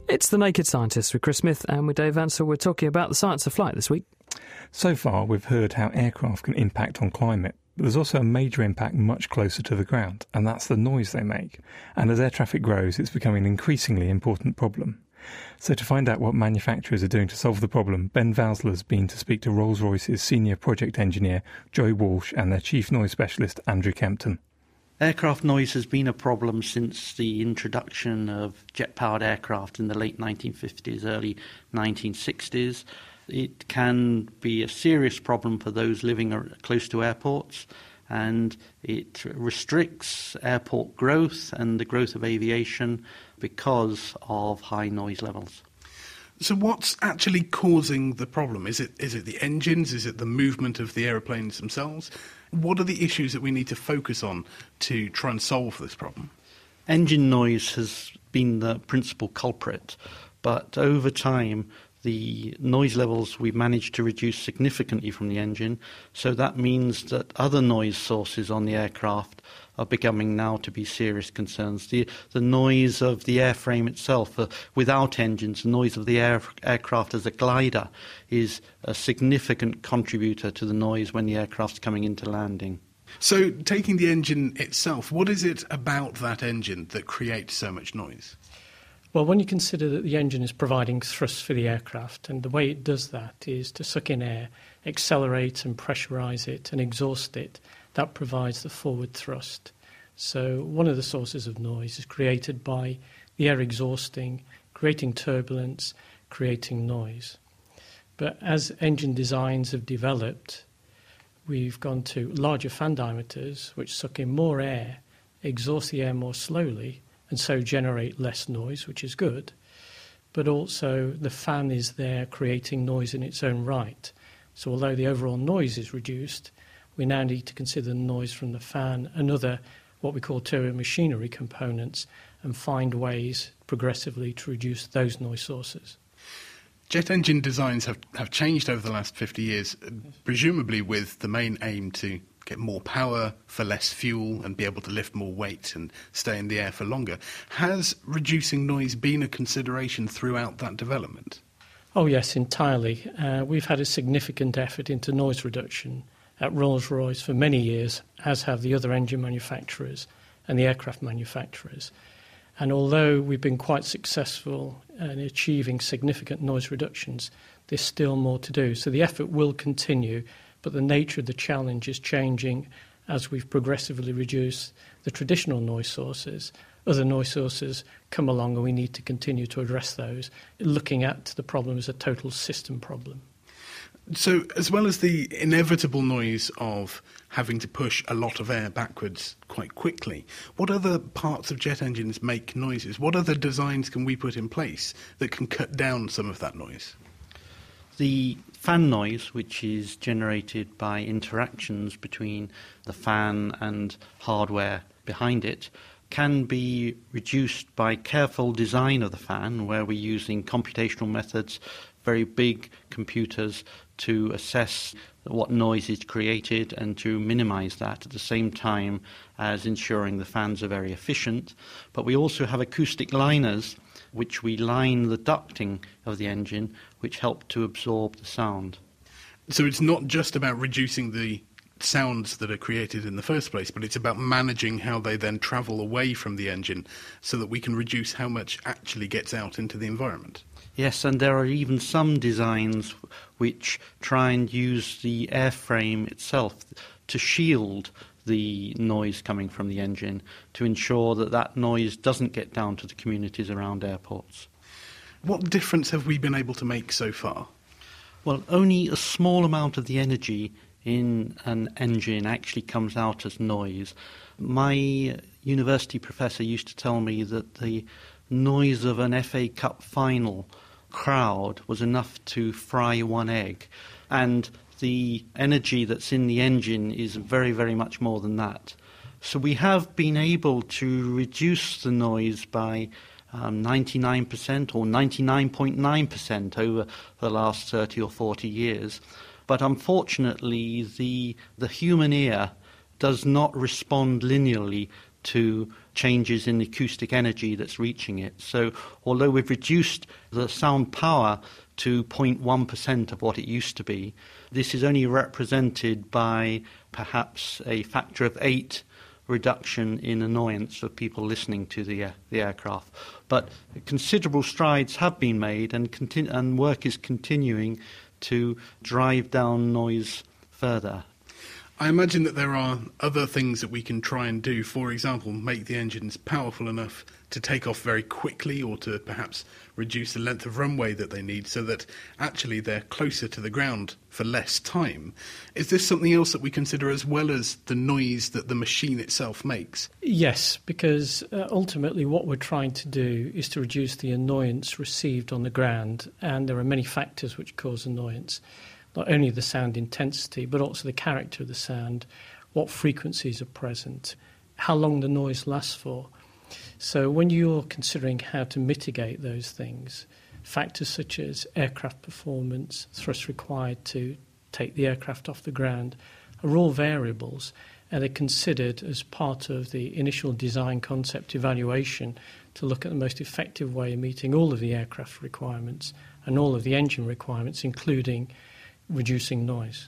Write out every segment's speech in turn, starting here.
It's The Naked Scientists with Chris Smith, and with Dave Ansell. We're talking about the science of flight this week. So far, we've heard how aircraft can impact on climate, but there's also a major impact much closer to the ground, and that's the noise they make. And as air traffic grows, it's becoming an increasingly important problem. So to find out what manufacturers are doing to solve the problem, Ben Valsler's been to speak to Rolls-Royce's senior project engineer, Joy Walsh, and their chief noise specialist, Andrew Kempton. Aircraft noise has been a problem since the introduction of jet-powered aircraft in the late 1950s, early 1960s. It can be a serious problem for those living close to airports, and it restricts airport growth and the growth of aviation because of high noise levels. So what's actually causing the problem? Is it the engines? Is it the movement of the aeroplanes themselves? What are the issues that we need to focus on to try and solve this problem? Engine noise has been the principal culprit, but over time the noise levels we've managed to reduce significantly from the engine, so that means that other noise sources on the aircraft are becoming now to be serious concerns. The noise of the airframe itself, without engines, the noise of the aircraft as a glider is a significant contributor to the noise when the aircraft's coming into landing. So taking the engine itself, what is it about that engine that creates so much noise? Well, when you consider that the engine is providing thrust for the aircraft, and the way it does that is to suck in air, accelerate and pressurise it and exhaust it, that provides the forward thrust. So one of the sources of noise is created by the air exhausting, creating turbulence, creating noise. But as engine designs have developed, we've gone to larger fan diameters, which suck in more air, exhaust the air more slowly, and so generate less noise, which is good. But also the fan is there creating noise in its own right. So although the overall noise is reduced, we now need to consider the noise from the fan and other what we call turbomachinery components and find ways progressively to reduce those noise sources. Jet engine designs have changed over the last 50 years, presumably with the main aim to get more power for less fuel and be able to lift more weight and stay in the air for longer. Has reducing noise been a consideration throughout that development? Oh yes, entirely. We've had a significant effort into noise reduction at Rolls-Royce for many years, as have the other engine manufacturers and the aircraft manufacturers. And although we've been quite successful in achieving significant noise reductions, there's still more to do. So the effort will continue, but the nature of the challenge is changing as we've progressively reduced the traditional noise sources. Other noise sources come along and we need to continue to address those, looking at the problem as a total system problem. So as well as the inevitable noise of having to push a lot of air backwards quite quickly, what other parts of jet engines make noises? What other designs can we put in place that can cut down some of that noise? The fan noise, which is generated by interactions between the fan and hardware behind it, can be reduced by careful design of the fan, where we're using computational methods, very big computers, to assess what noise is created and to minimize that at the same time as ensuring the fans are very efficient. But we also have acoustic liners, which we line the ducting of the engine, which help to absorb the sound. So it's not just about reducing the sounds that are created in the first place, but it's about managing how they then travel away from the engine so that we can reduce how much actually gets out into the environment. Yes, and there are even some designs which try and use the airframe itself to shield the noise coming from the engine, to ensure that that noise doesn't get down to the communities around airports. What difference have we been able to make so far? Well, only a small amount of the energy in an engine actually comes out as noise. My university professor used to tell me that the noise of an FA Cup final crowd was enough to fry one egg, and the energy that's in the engine is very, very much more than that. So we have been able to reduce the noise by 99% or 99.9% over the last 30 or 40 years. But unfortunately, the human ear does not respond linearly to changes in the acoustic energy that's reaching it. So although we've reduced the sound power to 0.1% of what it used to be, this is only represented by perhaps a factor of 8 reduction in annoyance for people listening to the aircraft. But considerable strides have been made, and work is continuing to drive down noise further. I imagine that there are other things that we can try and do. For example, make the engines powerful enough to take off very quickly, or to perhaps reduce the length of runway that they need so that actually they're closer to the ground for less time. Is this something else that we consider as well as the noise that the machine itself makes? Yes, because ultimately what we're trying to do is to reduce the annoyance received on the ground, and there are many factors which cause annoyance. Not only the sound intensity, but also the character of the sound, what frequencies are present, how long the noise lasts for. So when you're considering how to mitigate those things, factors such as aircraft performance, thrust required to take the aircraft off the ground, are all variables, and they're considered as part of the initial design concept evaluation to look at the most effective way of meeting all of the aircraft requirements and all of the engine requirements, including reducing noise.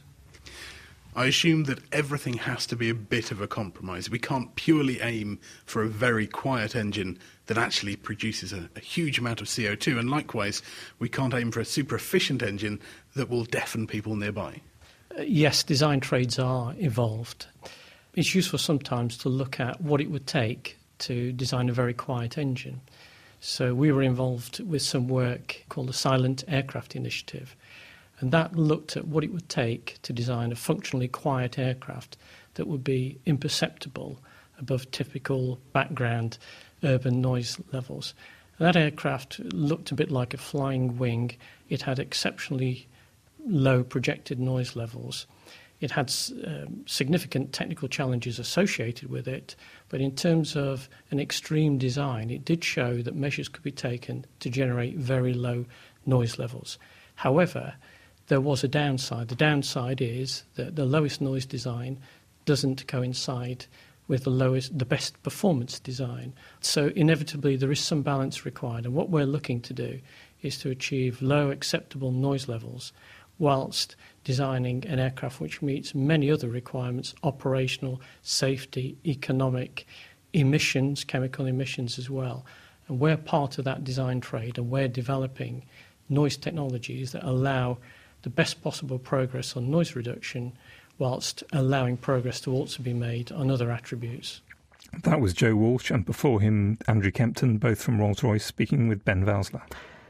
I assume that everything has to be a bit of a compromise. We can't purely aim for a very quiet engine that actually produces a huge amount of CO2, and likewise, we can't aim for a super efficient engine that will deafen people nearby. Yes, design trades are evolved. It's useful sometimes to look at what it would take to design a very quiet engine. So we were involved with some work called the Silent Aircraft Initiative, and that looked at what it would take to design a functionally quiet aircraft that would be imperceptible above typical background urban noise levels. And that aircraft looked a bit like a flying wing. It had exceptionally low projected noise levels. It had significant technical challenges associated with it, but in terms of an extreme design, it did show that measures could be taken to generate very low noise levels. However, there was a downside. The downside is that the lowest noise design doesn't coincide with the best performance design. So inevitably there is some balance required, and what we're looking to do is to achieve low acceptable noise levels whilst designing an aircraft which meets many other requirements: operational, safety, economic, emissions, chemical emissions as well. And we're part of that design trade, and we're developing noise technologies that allow the best possible progress on noise reduction whilst allowing progress to also be made on other attributes. That was Joe Walsh, and before him Andrew Kempton, both from Rolls-Royce, speaking with Ben Valsler.